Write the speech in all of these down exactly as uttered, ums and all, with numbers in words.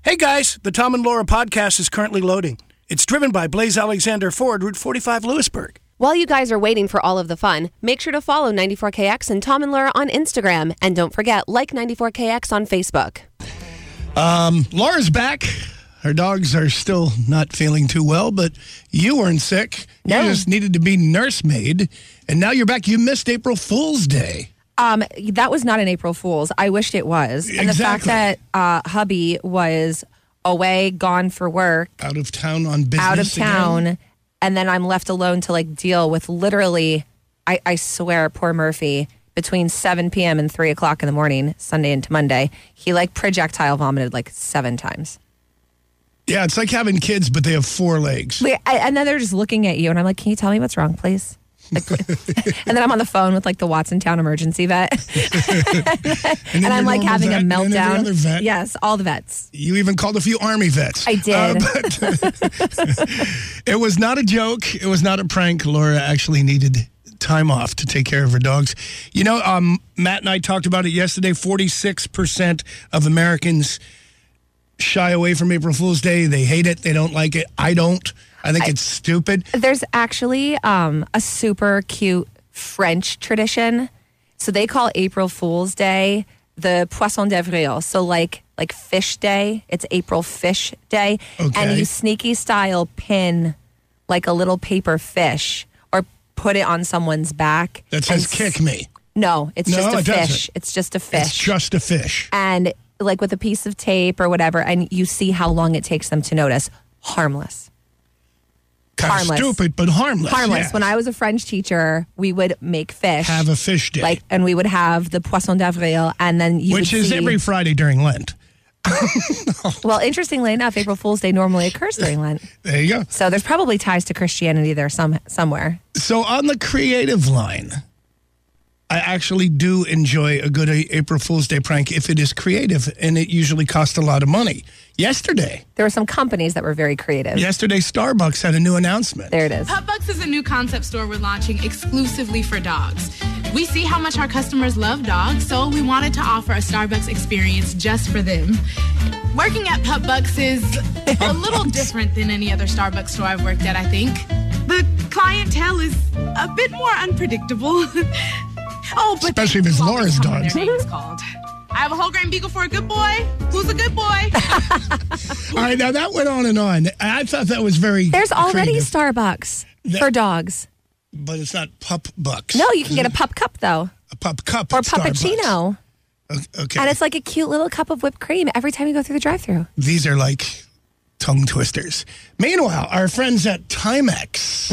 Hey guys, the Tom and Laura podcast is currently loading. It's driven by Blaze Alexander Ford, Route forty-five, Lewisburg. While you guys are waiting for all of the fun, make sure to follow ninety-four K X and Tom and Laura on Instagram. And don't forget, like ninety-four K X on Facebook. Um, Laura's back. Her dogs are still not feeling too well, but you weren't sick. No. You just needed to be nursemaid. And now you're back. You missed April Fool's Day. Um, that was not an April Fool's. I wished it was. And the fact Exactly. that uh, hubby was away, gone for work, Out of town on business out of town, again. and then I'm left alone to like deal with literally, I, I swear, poor Murphy, between seven p.m. and three o'clock in the morning, Sunday into Monday, he like projectile vomited like seven times. Yeah, it's like having kids, but they have four legs. Wait, I, and then they're just looking at you, and I'm like, can you tell me what's wrong, please? Like, and then I'm on the phone with like the Watsontown emergency vet, and, then I'm your like normal having vet, a and then every meltdown. other vet. Yes, all the vets. You even called a few Army vets. I did. Uh, but it was not a joke. It was not a prank. Laura actually needed time off to take care of her dogs. You know, um, Matt and I talked about it yesterday. forty-six percent of Americans shy away from April Fool's Day. They hate it. They don't like it. I don't. I think I- it's stupid. There's actually um, a super cute French tradition. So they call April Fool's Day the Poisson d'Avril. So like like Fish Day, it's April Fish Day. Okay. And you sneaky style pin like a little paper fish or put it on someone's back. That says, and s- kick me. No, it's No, just a it doesn't. fish. It's just a fish. It's just a fish. and like with a piece of tape or whatever, and you see how long it takes them to notice. Harmless. Kind of Harmless. stupid, but harmless. Harmless. yes. When I was a French teacher, we would make fish. Have a fish day. like, and we would have the Poisson d'Avril, and then you which would is see, every Friday during Lent. Well, interestingly enough, April Fool's Day normally occurs during Lent, There you go. so there's probably ties to Christianity there some somewhere. So on the creative line, I actually do enjoy a good A- April Fool's Day prank if it is creative, and it usually costs a lot of money. Yesterday, There were some companies that were very creative. yesterday Starbucks had a new announcement. There it is. Pupbucks is a new concept store we're launching exclusively for dogs. We see how much our customers love dogs, so we wanted to offer a Starbucks experience just for them. Working at Pupbucks is a little different than any other Starbucks store I've worked at, I think. The clientele is a bit more unpredictable. Oh, but Especially if it's they always Laura's come when dogs. their name's called. I have a whole grain beagle for a good boy. Who's a good boy? All right, now that went on and on. I thought that was very There's already creative, Starbucks That- for dogs. but it's not Pup Bucks. No, you can get a pup cup though, a Pup Cup or at Starbucks. puppuccino, O- Okay, and it's like a cute little cup of whipped cream every time you go through the drive-thru. these are like tongue twisters. Meanwhile, our friends at Timex.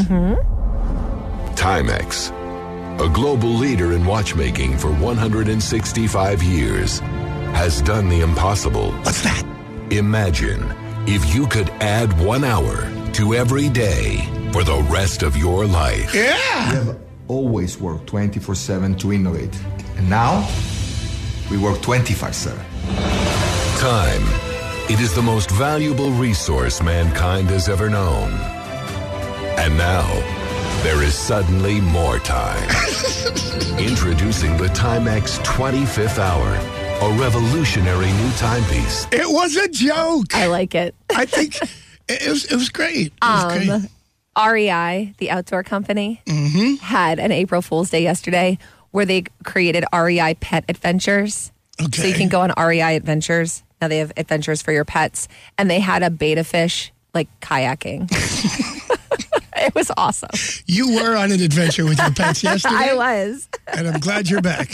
Timex, a global leader in watchmaking for one hundred sixty-five years, has done the impossible. What's that? Imagine if you could add one hour to every day for the rest of your life. Yeah. We have always worked twenty-four seven to innovate. And now, we work twenty-five seven. Time. It is the most valuable resource mankind has ever known. And now, there is suddenly more time. Introducing the Timex twenty-fifth Hour, a revolutionary new timepiece. It was a joke. I like it. I think it was it was great. It was Um, great. R E I, the outdoor company, had an April Fool's Day yesterday where they created R E I Pet Adventures. Okay. So you can go on R E I Adventures. Now they have adventures for your pets. And they had a beta fish, like kayaking. It was awesome. You were on an adventure with your pets yesterday. I was. And I'm glad you're back.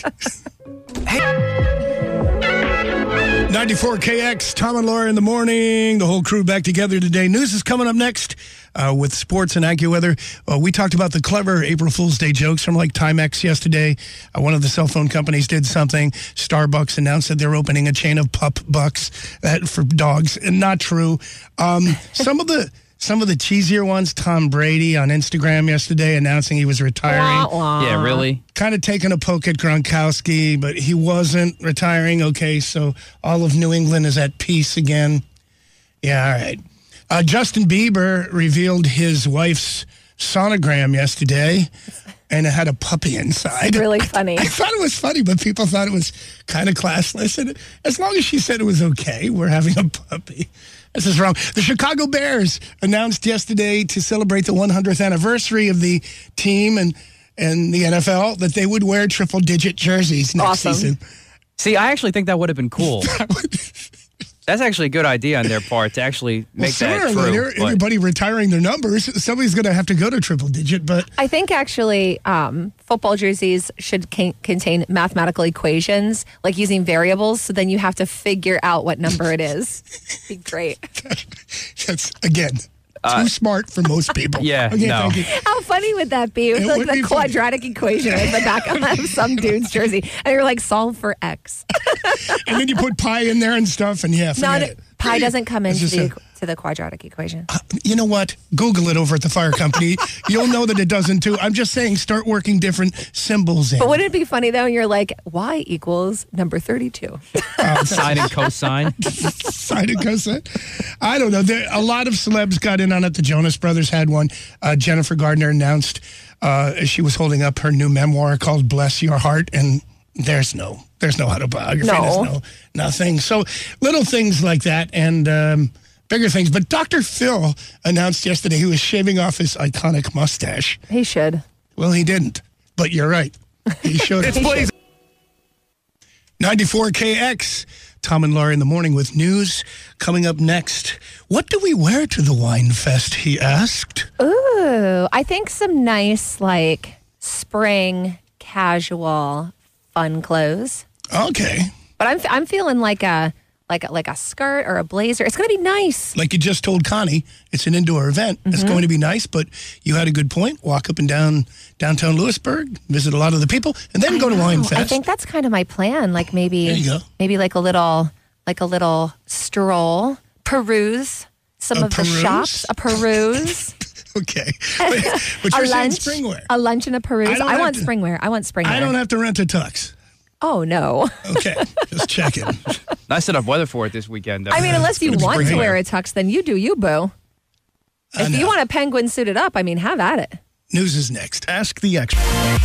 ninety-four K X, Tom and Laura in the morning. The whole crew back together today. News is coming up next uh, with sports and AccuWeather. Uh, we talked about the clever April Fool's Day jokes from like Timex yesterday. Uh, one of the cell phone companies did something. Starbucks announced that they're opening a chain of Pup Bucks uh, for dogs. And not true. Um, some of the... Some of the cheesier ones, Tom Brady on Instagram yesterday announcing he was retiring. Yeah, really? Kind of taking a poke at Gronkowski, but he wasn't retiring. Okay, so all of New England is at peace again. Yeah, all right. Uh, Justin Bieber revealed his wife's sonogram yesterday, and it had a puppy inside. It's really funny. I, I thought it was funny, but people thought it was kind of classless. And as long as she said it was okay, we're having a puppy. This is wrong. The Chicago Bears announced yesterday to celebrate the one hundredth anniversary of the team and, and the N F L that they would wear triple-digit jerseys next Awesome. season. See, I actually think that would have been cool. That's actually a good idea on their part to actually make well, sooner that or true. later, but- everybody retiring their numbers, somebody's going to have to go to triple-digit, but... I think actually um, football jerseys should can- contain mathematical equations, like using variables, so then you have to figure out what number it is. Be great. That's, again, too Uh, smart for most people. yeah, okay, no. thank you. How funny would that be? It was It like would the be funny. quadratic equation in the back of some dude's jersey. And you're like, solve for X. And then you put pi in there and stuff, and yeah, forget Not, it. pi doesn't come It's into just the, a- to the quadratic equation. You know what? Google it over at the fire company. You'll know that it doesn't too. I'm just saying, start working different symbols in. But wouldn't it be funny, though, and you're like, y equals number thirty-two. Sine and cosine. Side and cosine. I don't know. There, a lot of celebs got in on it. The Jonas Brothers had one. Uh, Jennifer Gardner announced uh, she was holding up her new memoir called "Bless Your Heart," and there's no, there's no autobiography. No. There's no nothing. So little things like that, and um, bigger things. But Doctor Phil announced yesterday he was shaving off his iconic mustache. He should. Well, he didn't. But you're right. He showed it. He should. ninety-four K X. Tom and Laura in the morning with news. Coming up next, what do we wear to the wine fest, he asked. Ooh, I think some nice, like, spring, casual, fun clothes. Okay. But I'm I'm feeling like a like a, like a skirt or a blazer. It's going to be nice. Like you just told Connie, it's an indoor event. It's going to be nice, but you had a good point. Walk up and down downtown Lewisburg, visit a lot of the people, and then go to Wine Oh, Fest. I think that's kind of my plan. Like maybe There you go. maybe like a little like a little stroll, peruse some A of peruse? the shops, a peruse, Okay. But, but a you're saying lunch, spring wear. a lunch and a peruse. I I, don't have want to- spring wear. I want spring wear. I don't have to rent a tux. Oh no. Okay. Just checking. Nice enough weather for it this weekend. Though. I mean, unless you It's want spring to wear wear. a tux, then you do you, boo. I If know. you want a penguin suited up, I mean, have at it. News is next. Ask the expert.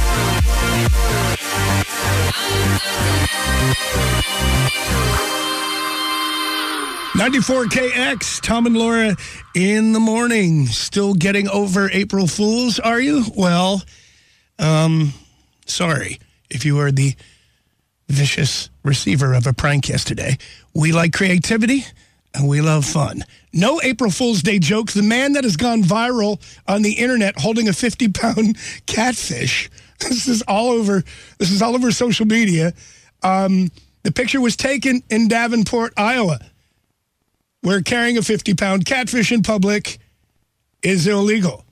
ninety-four K X, Tom and Laura in the morning. Still getting over April Fools, are you? Well, um, sorry if you were the vicious receiver of a prank yesterday. We like creativity and we love fun. No April Fool's Day joke. The man that has gone viral on the internet holding a fifty-pound catfish. This is all over. This is all over social media. Um, the picture was taken in Davenport, Iowa, where carrying a fifty-pound catfish in public is illegal.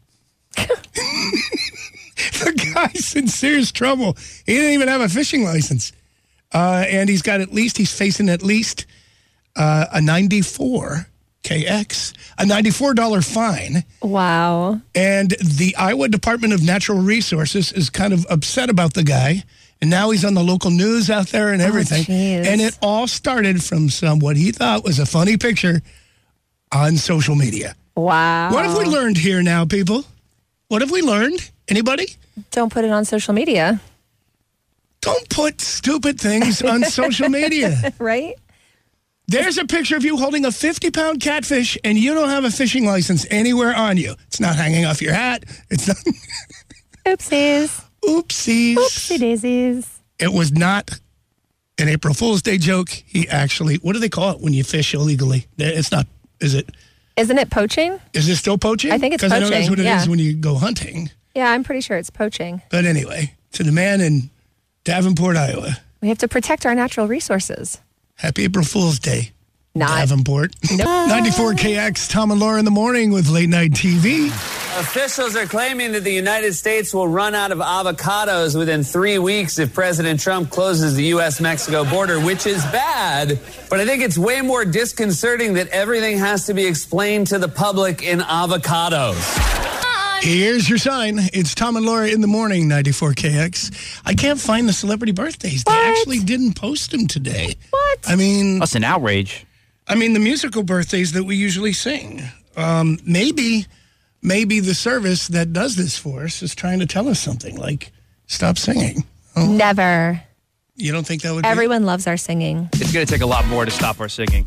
The guy's in serious trouble. He didn't even have a fishing license. Uh, and he's got at least, he's facing at least uh, a ninety-four K X, a ninety-four dollars fine. Wow. And the Iowa Department of Natural Resources is kind of upset about the guy. And now he's on the local news out there and everything. jeez. And it all started from some, what he thought was a funny picture on social media. Wow. What have we learned here now, people? What have we learned? Anybody? Don't put it on social media, Don't put stupid things on social media. right? There's a picture of you holding a fifty-pound catfish, and you don't have a fishing license anywhere on you. It's not hanging off your hat. It's not. Oopsies. Oopsies. Oopsie daisies. It was not an April Fool's Day joke. He actually, what do they call it when you fish illegally? It's not, is it, Isn't it poaching? is it still poaching? I think it's Because I know that's poaching, what it is yeah. when you go hunting. Yeah, I'm pretty sure it's poaching. But anyway, to the man in Davenport, Iowa, We have to protect our natural resources. happy April Fool's Day. Not. Davenport. ninety-four K X, Tom and Laura in the morning with Late Night T V. Officials are claiming that the United States will run out of avocados within three weeks if President Trump closes the U S Mexico border, which is bad. But I think it's way more disconcerting that everything has to be explained to the public in avocados. Here's your sign. It's Tom and Laura in the morning, ninety-four K X. I can't find the celebrity birthdays. They What? actually didn't post them today. What? I mean, That's an outrage. I mean the musical birthdays that we usually sing. Um, maybe maybe the service that does this for us is trying to tell us something, like stop singing. Oh, Never. you don't think that would Everyone loves our singing. It's going to take a lot more to stop our singing.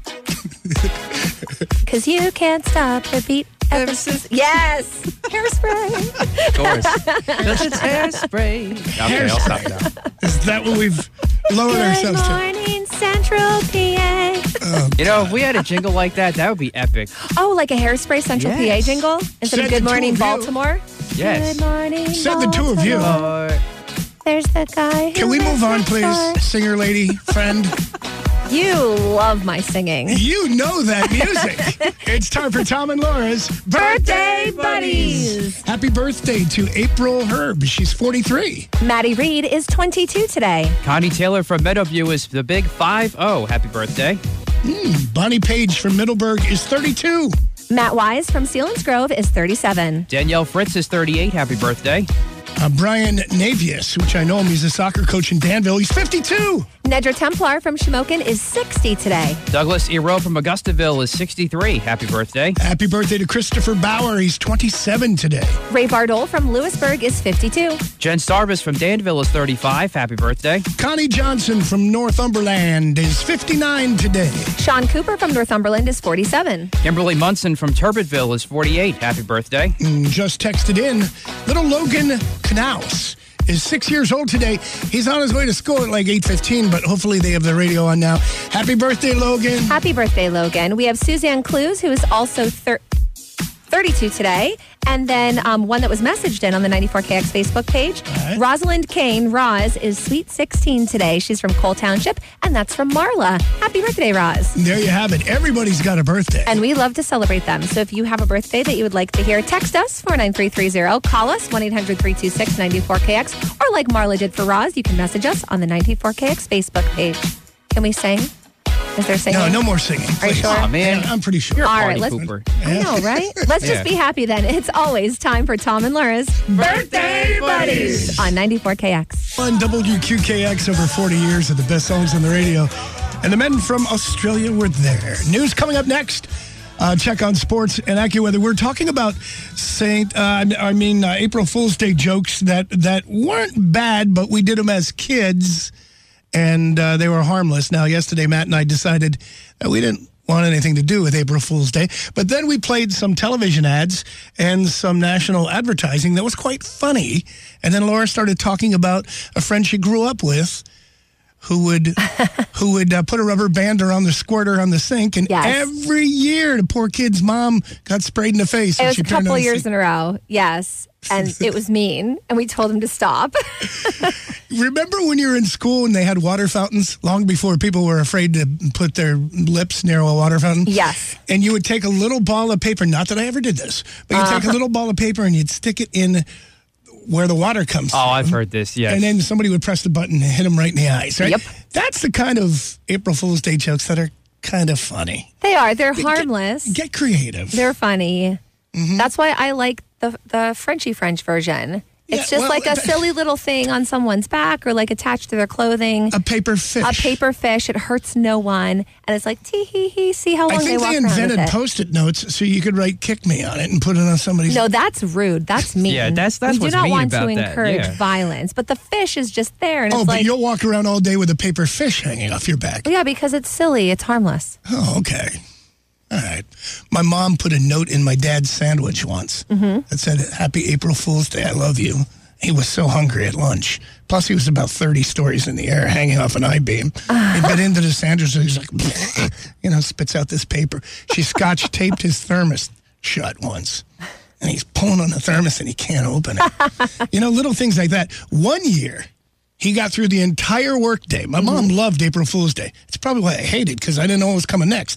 Because you can't stop the beat. Ever since. Yes! Hairspray. Of course. Because it's hairspray. Okay, I'll stop now. be? Is that what we've lowered Good ourselves to? morning, Central P A. You know, if we had a jingle like that, that would be epic. Oh, like a Hairspray Central P A Yes. jingle? Instead Said of Good the two Morning of you. Baltimore? Yes. Good morning, Said the two of you. Baltimore. Uh, There's the guy who Can we move lives on, next please, door. singer lady, friend? You love my singing. You know that music. It's time for Tom and Laura's Birthday Buddies. Happy birthday to April Herb. She's forty-three. Maddie Reed is twenty-two today. Connie Taylor from Meadowview is the big five oh. Happy birthday. Bonnie Page from Middleburg is thirty-two. Matt Wise from Sealands Grove is thirty-seven. Danielle Fritz is thirty-eight. Happy birthday. Uh, Brian Navius, which I know him, he's a soccer coach in Danville. He's fifty-two. Nedra Templar from Shamokin is sixty today. Douglas Ero from Augustiville is sixty-three. Happy birthday. Happy birthday to Christopher Bauer. He's twenty-seven today. Ray Bardole from Lewisburg is fifty-two. Jen Starvis from Danville is thirty-five. Happy birthday. Connie Johnson from Northumberland is fifty-nine today. Sean Cooper from Northumberland is forty-seven. Kimberly Munson from Turbitville is forty-eight. Happy birthday. And just texted in, little Logan Knaus is six years old today. He's on his way to school at like eight fifteen, but hopefully they have the radio on now. Happy birthday, Logan. Happy birthday, Logan. We have Suzanne Clues, who is also thir- thirty-two today. And then um, one that was messaged in on the ninety-four K X Facebook page. right. Rosalind Kane, Roz, is sweet sixteen today. She's from Cole Township, and that's from Marla. Happy birthday, Roz. There you have it. Everybody's got a birthday. And we love to celebrate them. So if you have a birthday that you would like to hear, text us four nine three three zero, call us one eight hundred three two six nine four K X, or like Marla did for Roz, you can message us on the ninety-four K X Facebook page. Can we sing? Is there singing? no, no more singing. Are you please. sure? Aw, man. Yeah, I'm pretty sure. You're a All party right, let's- pooper. I know, right? Let's Yeah. just be happy then. It's always time for Tom and Laura's Birthday Buddies on ninety-four K X. On W Q K X, over forty years of the best songs on the radio. And the men from Australia were there. News coming up next. Uh, check on sports and AccuWeather. We're talking about Saint, uh, I mean, uh, April Fool's Day jokes that, that weren't bad, but we did them as kids, and uh, they were harmless. Now, yesterday, Matt and I decided that we didn't want anything to do with April Fool's Day, but then we played some television ads and some national advertising that was quite funny. And then Laura started talking about a friend she grew up with who would who would uh, put a rubber band around the squirter on the sink, and Yes. every year the poor kid's mom got sprayed in the face. It when was she a turned couple on the years sink. in a row, yes. And it was mean, and we told him to stop. Remember when you were in school and they had water fountains long before people were afraid to put their lips near a water fountain? Yes. And you would take a little ball of paper, not that I ever did this, but you'd Uh-huh. take a little ball of paper and you'd stick it in where the water comes Oh, from. I've heard this, yes. And then somebody would press the button and hit them right in the eyes, right? Yep. That's the kind of April Fool's Day jokes that are kind of funny. They are. They're harmless. Get creative. They're funny. Mm-hmm. That's why I like the the Frenchy French version. It's Yeah, just well, like a that- silly little thing on someone's back or like attached to their clothing. a paper fish. A paper fish. It hurts no one. And it's like, tee hee hee, see how long I they think walk they around with invented it. Post-it notes so you could write "kick me" on it and put it on somebody's. No, that's rude. That's mean. Yeah, that's- that's we do what's not mean want to about that, encourage yeah. violence. But the fish is just there. And Oh, it's but like, you'll walk around all day with a paper fish hanging off your back. yeah, because it's silly. It's harmless. Oh, okay. All right. My mom put a note in my dad's sandwich once Mm-hmm. that said, "Happy April Fool's Day. I love you." He was so hungry at lunch. Plus, he was about thirty stories in the air hanging off an I-beam. He bit into the sandwich and he's like, you know, spits out this paper. She scotch taped his thermos shut once. And he's pulling on the thermos and he can't open it. You know, little things like that. One year, he got through the entire workday. My mom loved April Fool's Day. It's probably why I hated, because I didn't know what was coming next.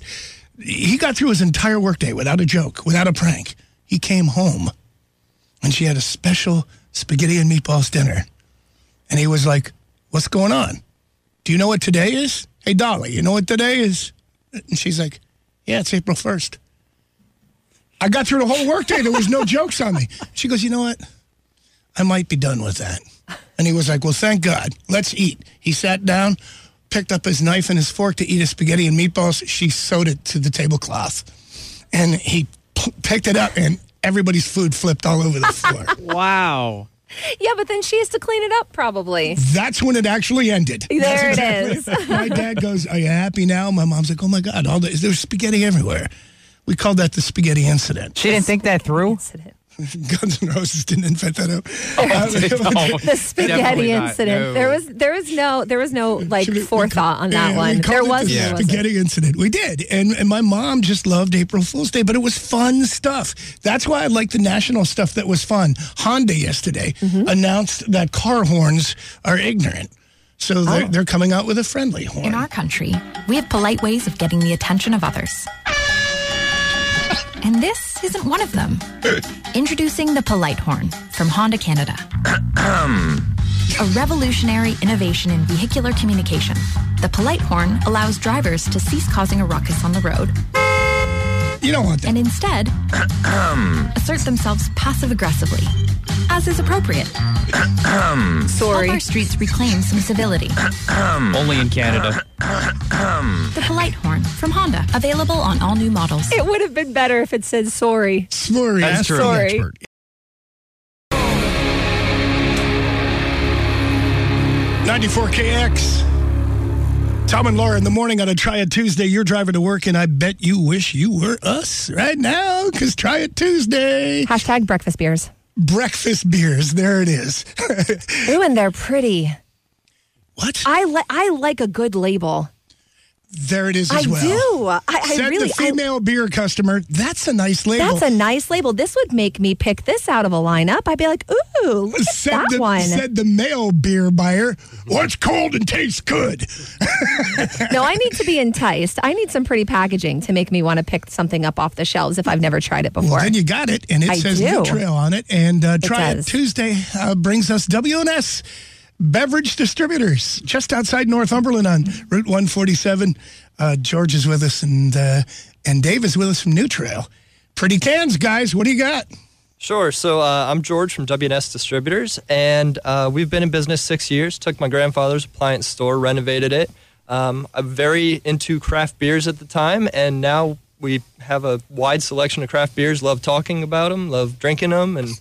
He got through his entire workday without a joke, without a prank. He came home, and she had a special spaghetti and meatballs dinner. And he was like, "What's going on? Do you know what today is? Hey, Dolly, you know what today is?" And she's like, "Yeah, it's April first. I got through the whole workday. There was no jokes on me." She goes, "You know what? I might be done with that." And he was like, "Well, thank God. Let's eat." He sat down, picked up his knife and his fork to eat his spaghetti and meatballs. She sewed it to the tablecloth. And he p- picked it up, and everybody's food flipped all over the floor. Wow. Yeah, but then she has to clean it up probably. That's when it actually ended. There That's it exactly- is. My dad goes, "Are you happy now?" My mom's like, "Oh my God, all the, there's spaghetti everywhere." We called that the spaghetti incident. She didn't think that through? Incident. Guns N' Roses didn't invent that up. No, The spaghetti definitely not. incident. No. There was there was no there was no like Should we- forethought on that Yeah, we one. called There it was the there wasn't. spaghetti incident. We did, and and my mom just loved April Fool's Day, but it was fun stuff. That's why I like the national stuff that was fun. Honda yesterday Mm-hmm. announced that car horns are ignorant, so they're, Oh. they're coming out with a friendly horn. In our country, we have polite ways of getting the attention of others. And this isn't one of them. Introducing the Polite Horn from Honda Canada. A revolutionary innovation in vehicular communication. The Polite Horn allows drivers to cease causing a ruckus on the road You don't want that. and instead assert themselves passive-aggressively, as is appropriate. Sorry. Help our streets reclaim some civility. Only in Canada. The Polite Horn from Honda. Available on all new models. It would have been better if it said sorry. Sorry, That's ask true. the Sorry. expert. ninety-four K X. Tom and Laura in the morning on a Try It Tuesday. You're driving to work, and I bet you wish you were us right now, because Try It Tuesday. Hashtag breakfast beers. Breakfast beers. There it is. Ooh, and they're pretty. What? I li- I like a good label. There it is as I well. do. I, I Said really. the female beer customer, that's a nice label. I, that's a nice label. This would make me pick this out of a lineup. I'd be like, ooh, look at said that the, one. Said the male beer buyer, what's cold and tastes good? No, I need to be enticed. I need some pretty packaging to make me want to pick something up off the shelves if I've never tried it before. Well, then you got it, and it I says do. New Trail on it. And uh, Try It does. Tuesday uh, brings us W and S Beverage Distributors just outside Northumberland on Route one forty-seven. Uh, George is with us, and uh, and Dave is with us from New Trail. Pretty cans, guys. What do you got? Sure. So uh, I'm George from W and S Distributors, and uh, we've been in business six years. Took my grandfather's appliance store, renovated it. Um, I'm very into craft beers at the time, and now we have a wide selection of craft beers. Love talking about them, love drinking them, and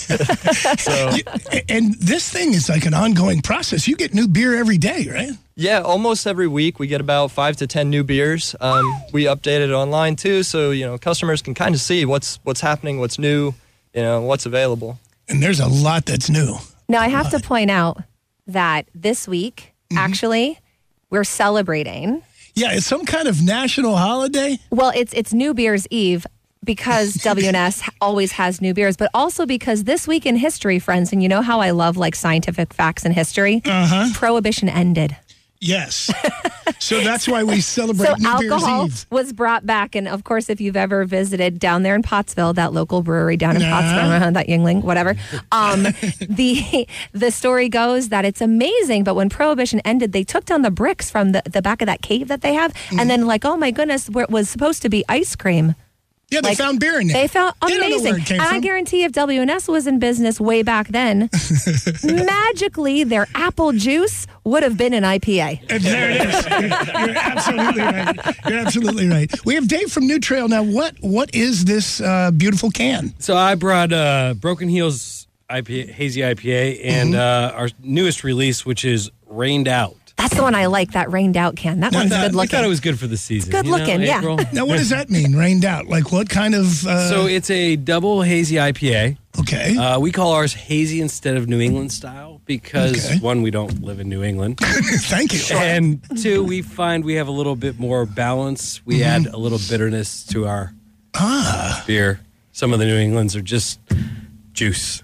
so And this thing is like an ongoing process. You get new beer every day, right? yeah, almost every week we get about five to ten new beers. Um, we update it online too, so you know customers can kind of see what's what's happening, what's new, you know, what's available. And there's a lot that's new. Now, I have to point out that this week, Mm-hmm. actually, we're celebrating. Yeah, it's some kind of national holiday. Well, it's it's New Beer's Eve because W and S always has new beers, but also because this week in history, friends, and you know how I love like scientific facts and history, Uh-huh. Prohibition ended. Yes. So that's why we celebrate So New alcohol Beer's Eve. was brought back, and of course, if you've ever visited down there in Pottsville, that local brewery down in Nah. Pottsville, that Yingling, whatever, um, the the story goes that it's amazing. But when Prohibition ended, they took down the bricks from the, the back of that cave that they have, Mm-hmm. and then like, oh my goodness, where it was supposed to be ice cream. Yeah, they Like, found beer in there. They found They don't know amazing. where it came And I from. guarantee if W and S was in business way back then, magically their apple juice would have been an I P A. And there it is. You're, you're absolutely right. You're absolutely right. We have Dave from New Trail. Now, what what is this uh, beautiful can? So I brought uh, Broken Heels I P A, Hazy I P A, and uh, our newest release, which is Rained Out. That's the one I like, that rained out can. That one's I good thought- looking. I thought it was good for the season. good you know, looking, yeah. April. Now, what does that mean, rained out? Like, what kind of... Uh, So it's a double hazy I P A. okay. Uh, we call ours hazy instead of New England style because, Okay. one, we don't live in New England. Thank you. And two, we find we have a little bit more balance. We Mm-hmm. add a little bitterness to our Ah. beer. Some of the New Englands are just juice.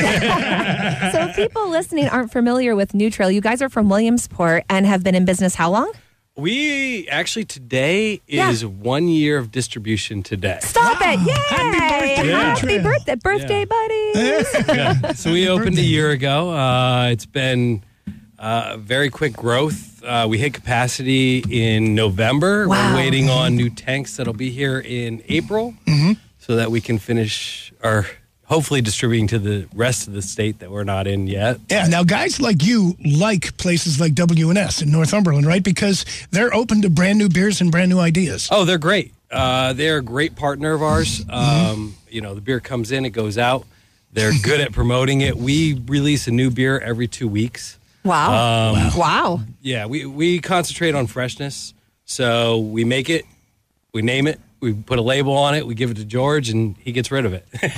So if people listening aren't familiar with New Trail, you guys are from Williamsport and have been in business how long? We actually today Yeah. is one year of distribution today. Stop it. Yay. Happy birthday, New Happy Trail. birthday. Birthday buddies. Yeah. So we opened a year ago. Uh, it's been uh, very quick growth. Uh, we hit capacity in November. Wow. We're waiting on new tanks that'll be here in April so that we can finish our hopefully distributing to the rest of the state that we're not in yet. Yeah, now guys like you like places like W and S in Northumberland, right? Because they're open to brand new beers and brand new ideas. Oh, they're great. Uh, they're a great partner of ours. Um, you know, the beer comes in, it goes out. They're good at promoting it. We release a new beer every two weeks. Wow. Um, wow. Yeah, we, we concentrate on freshness. So we make it, we name it, we put a label on it, we give it to George, and he gets rid of it. All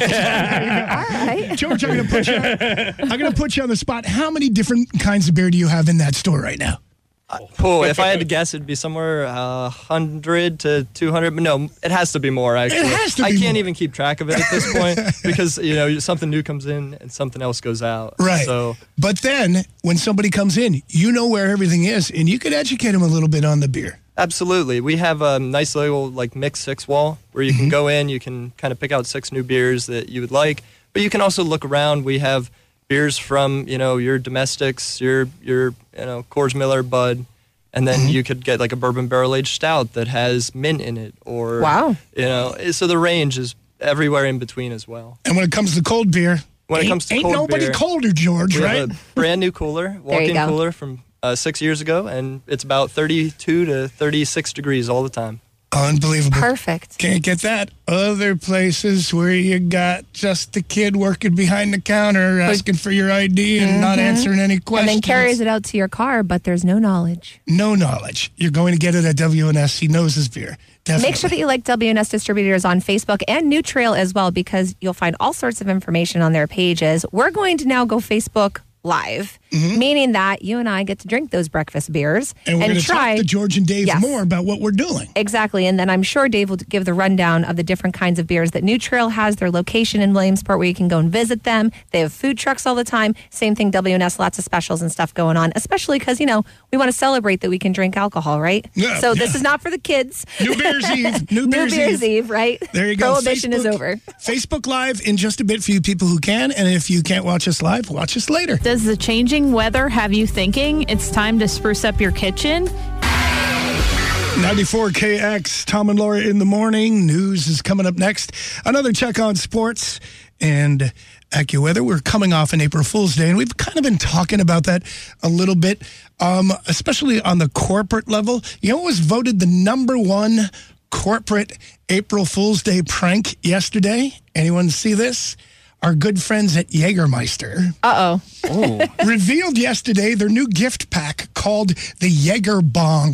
right. George, I'm going to put you. I'm going to put you on the spot. How many different kinds of beer do you have in that store right now? Oh, if I had to guess, it'd be somewhere uh, one hundred to two hundred. But no, it has to be more, actually. It has to be I can't more. even keep track of it at this point because, you know, something new comes in and something else goes out. Right. So, But then when somebody comes in, you know where everything is, and you could educate them a little bit on the beer. absolutely. We have a nice little, like, mix six wall where you can Mm-hmm. go in, you can kind of pick out six new beers that you would like. But you can also look around. We have beers from, you know, your domestics, your, your you know, Coors Miller, Bud. And then Mm-hmm. you could get like a bourbon barrel-aged stout that has mint in it, or Wow. you know. So the range is everywhere in between as well. And when it comes to cold beer, When it ain't, comes to ain't cold nobody beer, colder, George, We right? have a brand new cooler, There you walk-in go. cooler from uh, six years ago, and it's about thirty-two to thirty-six degrees all the time. Unbelievable. Perfect. Can't get that. Other places where you got just the kid working behind the counter asking for your I D and not answering any And questions. then carries it out to your car, but there's no knowledge. No knowledge. You're going to get it at W N S. He knows his beer. Definitely. Make sure that you like W N S Distributors on Facebook and New Trail as well, because you'll find all sorts of information on their pages. We're going to now go Facebook Live, meaning that you and I get to drink those breakfast beers and we're and going to try. talk to George and Dave Yes. more about what we're doing. Exactly. And then I'm sure Dave will give the rundown of the different kinds of beers that New Trail has, their location in Williamsport where you can go and visit them. They have food trucks all the time. Same thing, W N S, lots of specials and stuff going on, especially because, you know, we want to celebrate that we can drink alcohol, right? Yeah, so this yeah. is not for the kids. New Beer's Eve. New Beer's, Eve. Eve. right? There you go. Prohibition is Facebook- over. Facebook Live in just a bit for you people who can. And if you can't watch us live, watch us later. Does the changing weather have you thinking it's time to spruce up your kitchen? ninety-four K X, Tom and Laura in the morning. News is coming up next. Another check on sports and AccuWeather. We're coming off an April Fool's Day, and we've kind of been talking about that a little bit, um, especially on the corporate level. You know what was voted the number one corporate April Fool's Day prank yesterday? Anyone see this? Our good friends at Jägermeister Uh-oh. revealed yesterday their new gift pack called the Jaeger Bong.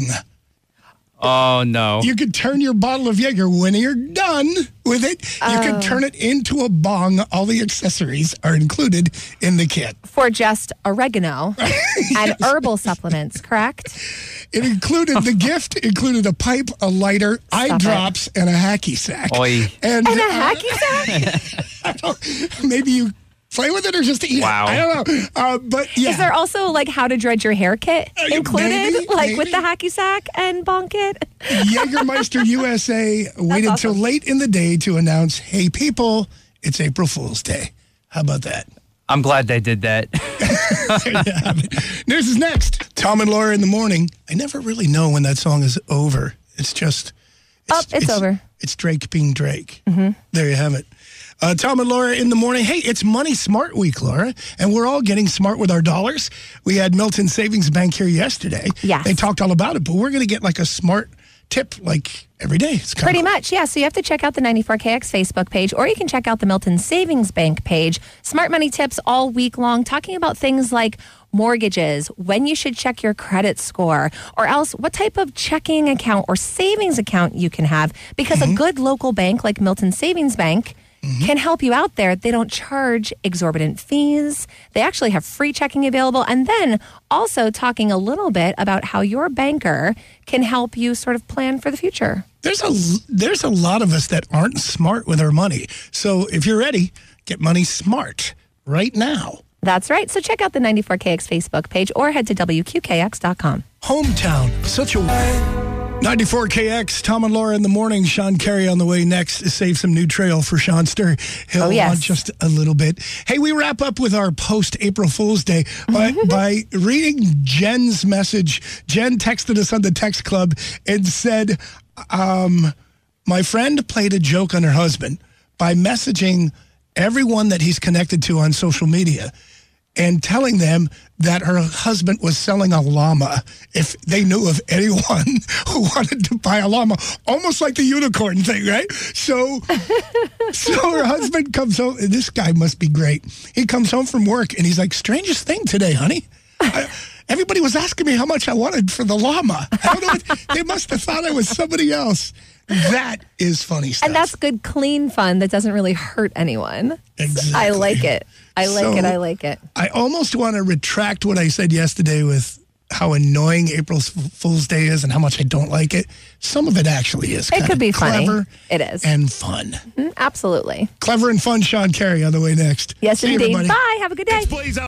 Oh, no. You could turn your bottle of Jaeger when you're done with it. You could turn it into a bong. All the accessories are included in the kit. For just oregano and herbal supplements, correct? It included the gift included a pipe, a lighter, eye Stop it. drops, and a hacky sack. Oy. And, And a uh, hacky sack? I don't- maybe you play with it or just eat Wow. it. I don't know. Uh, but yeah. Is there also like how to dredge your hair kit Uh, included? maybe, like with maybe. the hacky sack and bong kit? Jägermeister U S A waited awesome. till late in the day to announce, hey, people, it's April Fool's Day. How about that? I'm glad they did that. There you have it. News is next. Tom and Laura in the morning. I never really know when that song is over. It's just... Oh, it's over. It's Drake being Drake. Mm-hmm. There you have it. Uh, Tom and Laura in the morning. Hey, it's Money Smart Week, Laura, and we're all getting smart with our dollars. We had Milton Savings Bank here yesterday. Yes. They talked all about it, but we're going to get like a smart tip like every day. It's kinda Pretty cool. much, yeah. So you have to check out the ninety-four K X Facebook page, or you can check out the Milton Savings Bank page. Smart money tips all week long, talking about things like mortgages, when you should check your credit score, or else what type of checking account or savings account you can have. Because a good local bank like Milton Savings Bank can help you out there. They don't charge exorbitant fees. They actually have free checking available. And then also talking a little bit about how your banker can help you sort of plan for the future. There's a there's a lot of us that aren't smart with our money. So if you're ready, get money smart right now. That's right. So check out the ninety-four K X Facebook page or head to W Q K X dot com. Hometown, such a ninety-four K X, Tom and Laura in the morning. Sean Carey on the way next to save some new trail for Seanster. He'll Oh, yes. want just a little bit. Hey, we wrap up with our post-April Fool's Day by, by reading Jen's message. Jen texted us on the text club and said, um, my friend played a joke on her husband by messaging everyone that he's connected to on social media and telling them that her husband was selling a llama if they knew of anyone who wanted to buy a llama. Almost like the unicorn thing, right? So, so her husband comes home, and this guy must be great. He comes home from work, and he's like, strangest thing today, honey. I, everybody was asking me how much I wanted for the llama. I don't know what, they must have thought I was somebody else. That is funny stuff. And that's good, clean fun that doesn't really hurt anyone. Exactly. I like it. I like So, it. I like it. I almost want to retract what I said yesterday with how annoying April Fool's Day is and how much I don't like it. Some of it actually is. It could be clever funny. It is. and fun. Mm, absolutely. Clever and fun. Sean Carey on the way next. Yes, See you, indeed. everybody. Bye. Have a good day.